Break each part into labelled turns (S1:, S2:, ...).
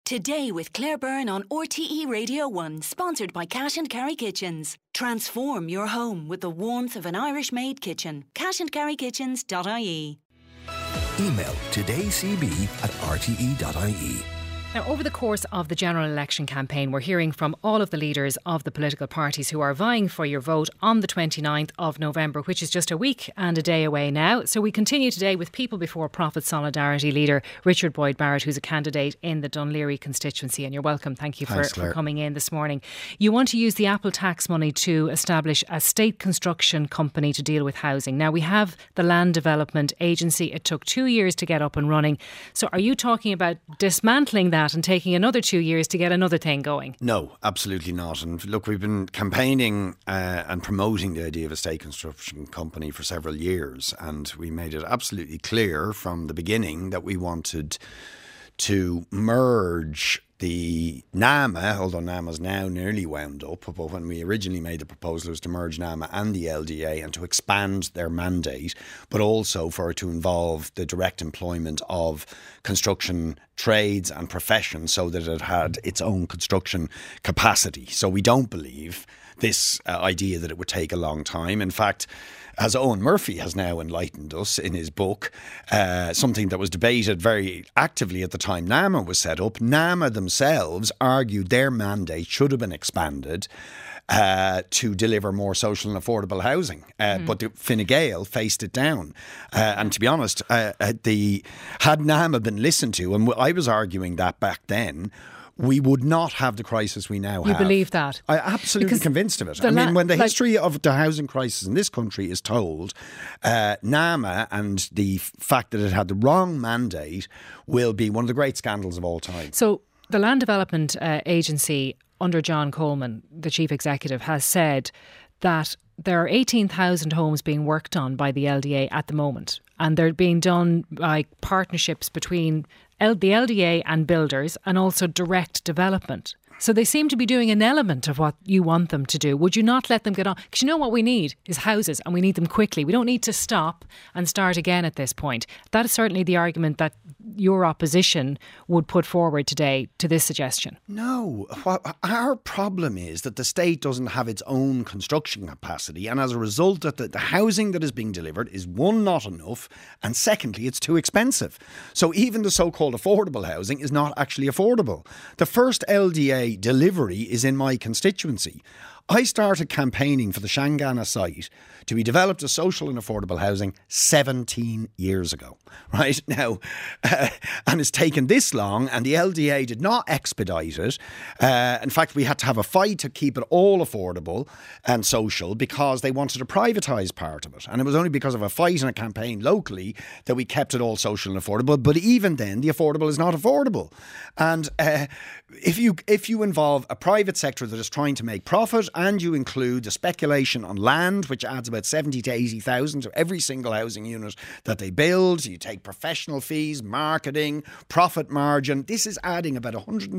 S1: Today with Claire Byrne on RTE Radio 1, sponsored by Cash and Carry Kitchens. Transform your home with the warmth of an Irish-made kitchen. cashandcarrykitchens.ie.
S2: Email todaycb@rte.ie.
S3: Now, over the course of the general election campaign, we're hearing from all of the leaders of the political parties who are vying for your vote on the 29th of November, which is just a week and a day away now. So we continue today with People Before Profit Solidarity leader Richard Boyd Barrett, who's a candidate in the Dún Laoghaire constituency. And you're welcome. Thank you for coming in this morning. You want to use the Apple tax money to establish a state construction company to deal with housing. Now, we have the Land Development Agency. It took 2 years to get up and running. So are you talking about dismantling that and taking another 2 years to get another thing going?
S4: No, absolutely not. And look, we've been campaigning and promoting the idea of a state construction company for several years, and we made it absolutely clear from the beginning that we wanted to merge the NAMA, although NAMA's now nearly wound up, but when we originally made the proposal it was to merge NAMA and the LDA and to expand their mandate, but also for it to involve the direct employment of construction trades and professions so that it had its own construction capacity. So we don't believe this idea that it would take a long time. In fact, as Owen Murphy has now enlightened us in his book, something that was debated very actively at the time NAMA was set up, NAMA themselves argued their mandate should have been expanded to deliver more social and affordable housing. But the Fine Gael faced it down. And to be honest, had NAMA been listened to, and I was arguing that back then, we would not have the crisis we now have.
S3: You believe that?
S4: I'm absolutely convinced of it. I mean, when the history of the housing crisis in this country is told, NAMA and the fact that it had the wrong mandate will be one of the great scandals of all time.
S3: So the Land Development Agency under John Coleman, the chief executive, has said that there are 18,000 homes being worked on by the LDA at the moment, and they're being done by partnerships between the LDA and builders and also direct development. So they seem to be doing an element of what you want them to do. Would you not let them get on? Because you know what we need is houses, and we need them quickly. We don't need to stop and start again at this point. That is certainly the argument that your opposition would put forward today to this suggestion.
S4: No. Our problem is that the state doesn't have its own construction capacity, and as a result that the housing that is being delivered is, one, not enough, and secondly, it's too expensive. So even the so-called affordable housing is not actually affordable. The first LDA delivery is in my constituency. I started campaigning for the Shangana site to be developed as social and affordable housing 17 years ago, right? Now, and it's taken this long, and the LDA did not expedite it. In fact, we had to have a fight to keep it all affordable and social because they wanted to privatise part of it. And it was only because of a fight and a campaign locally that we kept it all social and affordable. But even then, the affordable is not affordable. And if you involve a private sector that is trying to make profit, and you include the speculation on land, which adds about 70 to 80,000 to every single housing unit that they build, you take professional fees, marketing, profit margin, this is adding about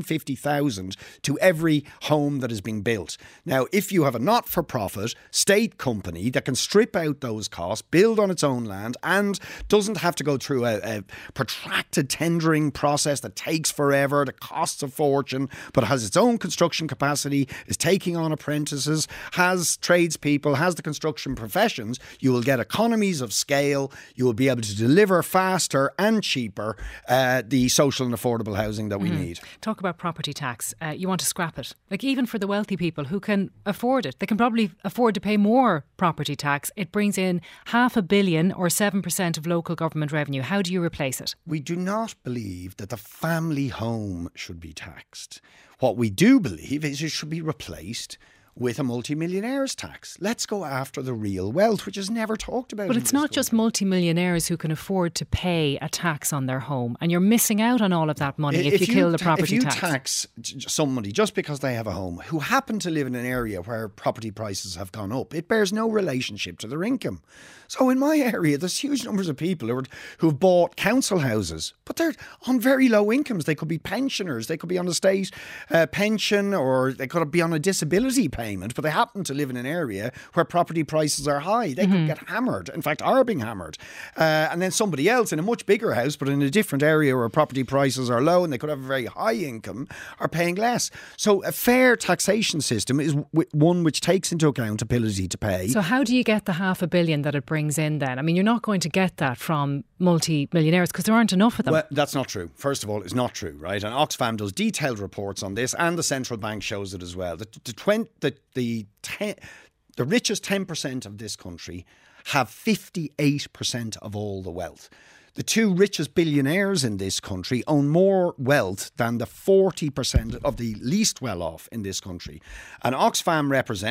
S4: 150,000 to every home that is being built. Now, if you have a not-for-profit state company that can strip out those costs, build on its own land, and doesn't have to go through a protracted tendering process that takes forever, that costs a fortune, but has its own construction capacity, is taking on apprentices, has tradespeople, has the construction professions, you will get economies of scale. You will be able to deliver faster and cheaper the social and affordable housing that we need.
S3: Talk about property tax. You want to scrap it. Like, even for the wealthy people who can afford it, they can probably afford to pay more property tax. It brings in $500 million or 7% of local government revenue. How do you replace it?
S4: We do not believe that the family home should be taxed. What we do believe is it should be replaced with a multimillionaire's tax. Let's go after the real wealth, which is never talked about.
S3: But it's not just multimillionaires who can afford to pay a tax on their home, and you're missing out on all of that money if you kill the property tax.
S4: If you tax somebody just because they have a home who happen to live in an area where property prices have gone up, it bears no relationship to their income. So in my area, there's huge numbers of people who've bought council houses, but they're on very low incomes. They could be pensioners, they could be on a state pension, or they could be on a disability pension. payment, but they happen to live in an area where property prices are high. They could get hammered. In fact, are being hammered. And then somebody else in a much bigger house, but in a different area where property prices are low and they could have a very high income, are paying less. So a fair taxation system is one which takes into account ability to pay.
S3: So how do you get the $500 million that it brings in then? I mean, you're not going to get that from multi-millionaires because there aren't enough of them.
S4: Well, that's not true. First of all, it's not true, right? And Oxfam does detailed reports on this, and the central bank shows it as well. The richest 10% of this country have 58% of all the wealth. The two richest billionaires in this country own more wealth than the 40% of the least well-off in this country. And Oxfam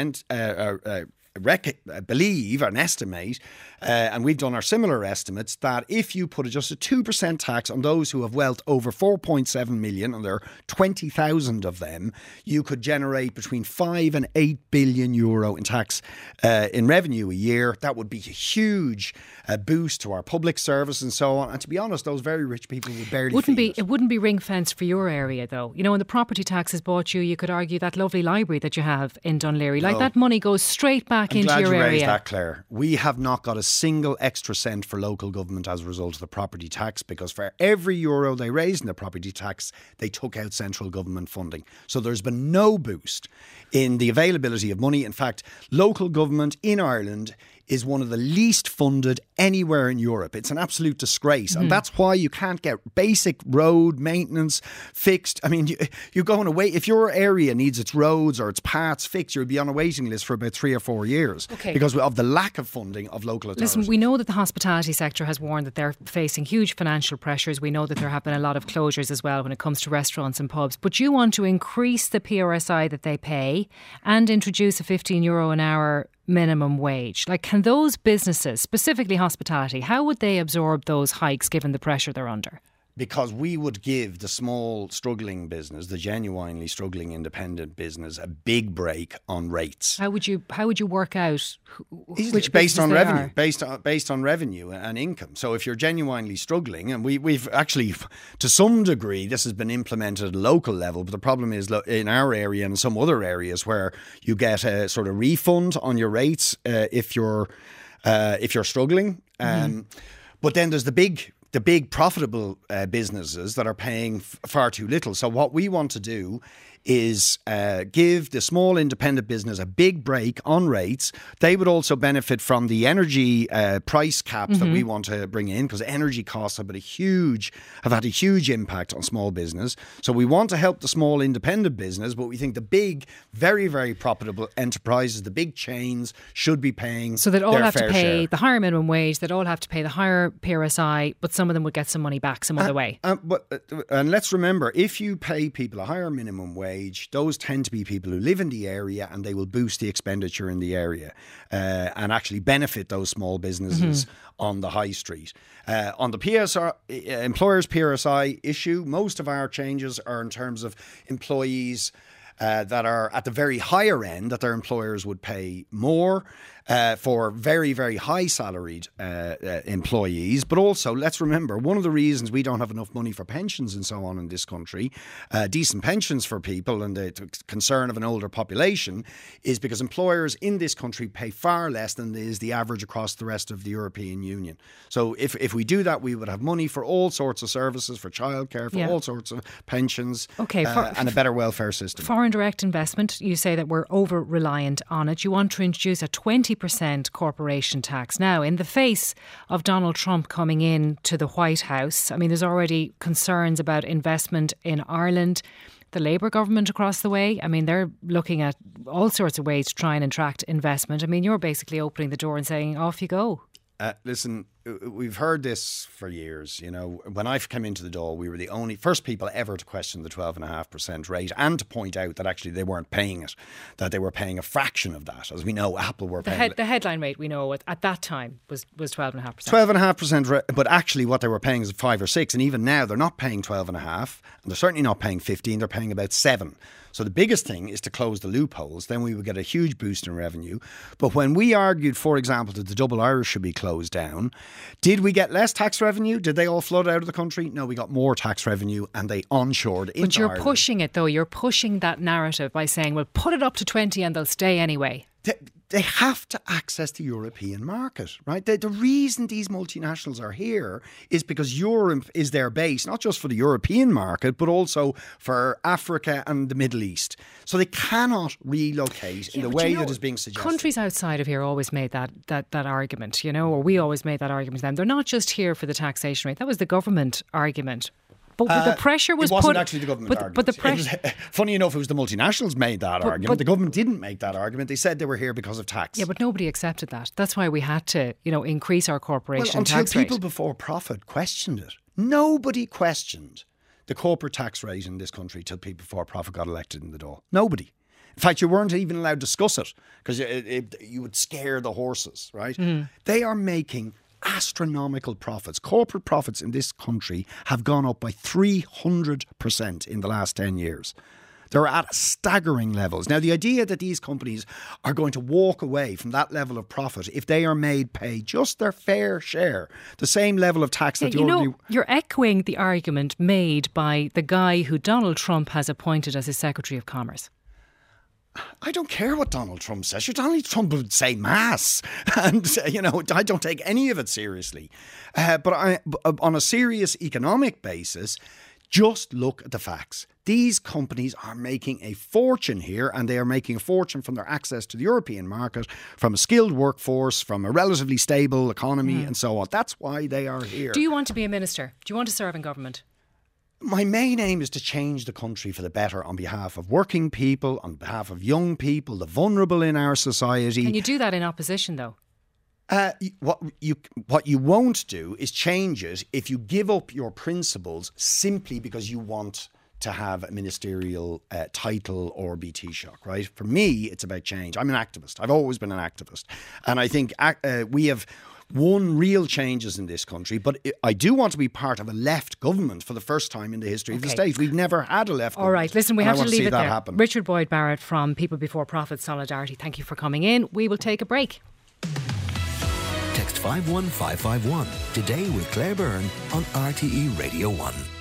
S4: believe and estimate, and we've done our similar estimates, that if you put just a 2% tax on those who have wealth over 4.7 million, and there are 20,000 of them, you could generate between 5 and 8 billion euro in tax in revenue a year. That would be a huge boost to our public service and so on. And to be honest, those very rich people would barely feel it.
S3: It wouldn't be ring fenced for your area, though. You know, when the property tax is bought you could argue that lovely library that you have in Dunleary, like that money goes straight back into your area. I'm glad you raised
S4: that, Claire. We have not got a single extra cent for local government as a result of the property tax, because for every euro they raised in the property tax, they took out central government funding. So there's been no boost in the availability of money. In fact, local government in Ireland is one of the least funded anywhere in Europe. It's an absolute disgrace. And that's why you can't get basic road maintenance fixed. I mean, you're going to wait. If your area needs its roads or its paths fixed, you'll be on a waiting list for about 3 or 4 years because of the lack of funding of local authorities.
S3: Listen, we know that the hospitality sector has warned that they're facing huge financial pressures. We know that there have been a lot of closures as well when it comes to restaurants and pubs. But you want to increase the PRSI that they pay and introduce a €15 an hour minimum wage. Like, can those businesses, specifically hospitality, how would they absorb those hikes given the pressure they're under?
S4: Because we would give the small struggling business, the genuinely struggling independent business, a big break on rates.
S3: How would you work out which
S4: based on revenue, based on revenue and income. So if you're genuinely struggling, and we've actually, to some degree, this has been implemented at a local level, but the problem is in our area and some other areas where you get a sort of refund on your rates if you're struggling. But then there's the big profitable businesses that are paying far too little. So what we want to do is give the small independent business a big break on rates. They would also benefit from the energy price caps that we want to bring in, because energy costs have had a huge impact on small business. So we want to help the small independent business, but we think the big, very, very profitable enterprises, the big chains, should be paying
S3: so they'd all
S4: their
S3: have to pay
S4: share.
S3: The higher minimum wage, they'd all have to pay the higher PRSI, but some of them would get some money back some other way.
S4: And let's remember, if you pay people a higher minimum wage, those tend to be people who live in the area, and they will boost the expenditure in the area and actually benefit those small businesses on the high street. On the PSR, employers' PRSI issue, most of our changes are in terms of employees that are at the very higher end, that their employers would pay more for very, very high salaried employees. But also, let's remember, one of the reasons we don't have enough money for pensions and so on in this country, decent pensions for people, and the concern of an older population, is because employers in this country pay far less than is the average across the rest of the European Union. So if we do that, we would have money for all sorts of services, for childcare, for all sorts of pensions, and a better welfare system.
S3: Foreign direct investment, you say that we're over-reliant on it. You want to introduce a 20% corporation tax. Now, in the face of Donald Trump coming in to the White House, I mean, there's already concerns about investment in Ireland. The Labour government across the way, I mean, they're looking at all sorts of ways to try and attract investment. I mean, you're basically opening the door and saying, off you go.
S4: Listen, we've heard this for years. You know, when I came into the Dáil, we were the only first people ever to question the 12.5% rate, and to point out that actually they weren't paying it, that they were paying a fraction of that. As we know, Apple were paying
S3: the headline rate, we know at that time was 12.5%.
S4: 12.5%, but actually what they were paying is 5 or 6, and even now they're not paying 12.5, and they're certainly not paying 15. They're paying about 7. So the biggest thing is to close the loopholes. Then we would get a huge boost in revenue. But when we argued, for example, that the Double Irish should be closed down, Did we get less tax revenue? Did they all flood out of the country? No, we got more tax revenue and they onshored into
S3: But you're
S4: Ireland.
S3: pushing it, though. You're pushing that narrative by saying, well, put it up to 20 and they'll stay anyway.
S4: They have to access the European market, right? The reason these multinationals are here is because Europe is their base, not just for the European market, but also for Africa and the Middle East. So they cannot relocate in the way that is being suggested.
S3: Countries outside of here always made that argument, or we always made that argument to them. They're not just here for the taxation rate. That was the government argument. But the pressure was
S4: it wasn't
S3: put,
S4: actually the government argument.
S3: But the pressure.
S4: Funny enough, it was the multinationals made that argument. The government didn't make that argument. They said they were here because of tax.
S3: Yeah, but nobody accepted that. That's why we had to, increase our corporation tax rate.
S4: Until people before profit questioned it. Nobody questioned the corporate tax rate in this country till people before profit got elected in the door. Nobody. In fact, you weren't even allowed to discuss it because you would scare the horses, right? They are making astronomical profits. Corporate profits in this country have gone up by 300% in the last 10 years. They're at staggering levels. Now, the idea that these companies are going to walk away from that level of profit if they are made pay just their fair share, the same level of tax that
S3: you're echoing the argument made by the guy who Donald Trump has appointed as his Secretary of Commerce.
S4: I don't care what Donald Trump says. Donald Trump would say mass. And, I don't take any of it seriously. But on a serious economic basis, just look at the facts. These companies are making a fortune here, and they are making a fortune from their access to the European market, from a skilled workforce, from a relatively stable economy and so on. That's why they are here.
S3: Do you want to be a minister? Do you want to serve in government?
S4: My main aim is to change the country for the better on behalf of working people, on behalf of young people, the vulnerable in our society.
S3: Can you do that in opposition, though?
S4: What you won't do is change it if you give up your principles simply because you want to have a ministerial title or be Taoiseach, right? For me, it's about change. I'm an activist. I've always been an activist. And I think we have won real changes in this country, but I do want to be part of a left government for the first time in the history of the state. We've never had a left government.
S3: All right, listen, we have to leave it there.
S4: Happen.
S3: Richard Boyd Barrett from People Before Profit Solidarity, thank you for coming in. We will take a break.
S2: Text 51551 today with Claire Byrne on RTE Radio 1.